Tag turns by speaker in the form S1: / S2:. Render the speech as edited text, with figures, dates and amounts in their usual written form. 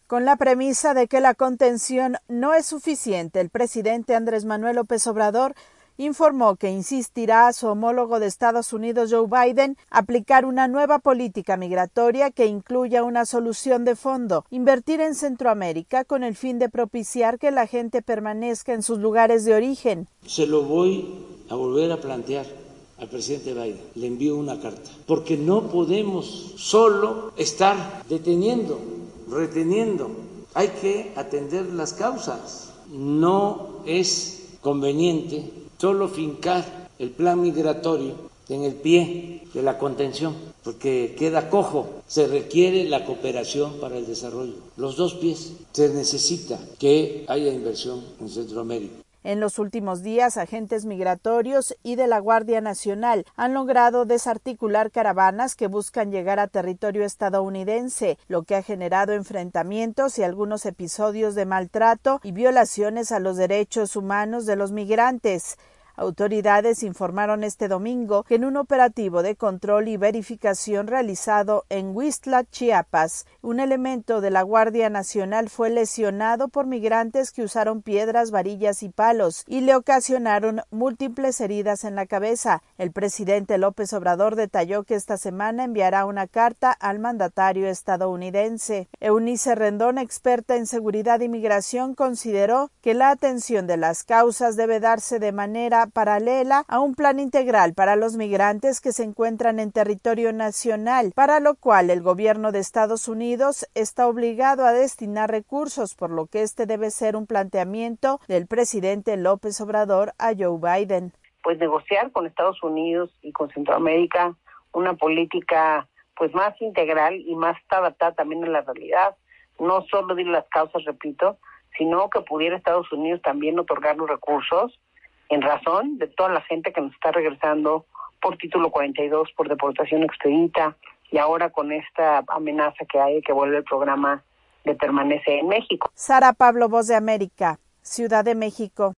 S1: Con la premisa de que la contención no es suficiente, el presidente Andrés Manuel López Obrador informó que insistirá a su homólogo de Estados Unidos, Joe Biden, aplicar una nueva política migratoria que incluya una solución de fondo, invertir en Centroamérica con el fin de propiciar que la gente permanezca en sus lugares de origen.
S2: Se lo voy a volver a plantear al presidente Biden. Le envío una carta, porque no podemos solo estar deteniendo, reteniendo. Hay que atender las causas. No es conveniente solo fincar el plan migratorio en el pie de la contención, porque queda cojo. Se requiere la cooperación para el desarrollo. Los dos pies. Se necesita que haya inversión en Centroamérica.
S1: En los últimos días, agentes migratorios y de la Guardia Nacional han logrado desarticular caravanas que buscan llegar a territorio estadounidense, lo que ha generado enfrentamientos y algunos episodios de maltrato y violaciones a los derechos humanos de los migrantes. Autoridades informaron este domingo que en un operativo de control y verificación realizado en Huixtla, Chiapas, un elemento de la Guardia Nacional fue lesionado por migrantes que usaron piedras, varillas y palos y le ocasionaron múltiples heridas en la cabeza. El presidente López Obrador detalló que esta semana enviará una carta al mandatario estadounidense. Eunice Rendón, experta en seguridad y migración, consideró que la atención de las causas debe darse de manera paralela a un plan integral para los migrantes que se encuentran en territorio nacional, para lo cual el gobierno de Estados Unidos está obligado a destinar recursos, por lo que este debe ser un planteamiento del presidente López Obrador a Joe Biden.
S3: Pues negociar con Estados Unidos y con Centroamérica una política pues más integral y más adaptada también a la realidad, no solo de las causas, repito, sino que pudiera Estados Unidos también otorgar los recursos en razón de toda la gente que nos está regresando por título 42, por deportación expedita, y ahora con esta amenaza que hay que vuelve el programa de Permanece en México.
S1: Sara Pablo, Voz de América, Ciudad de México.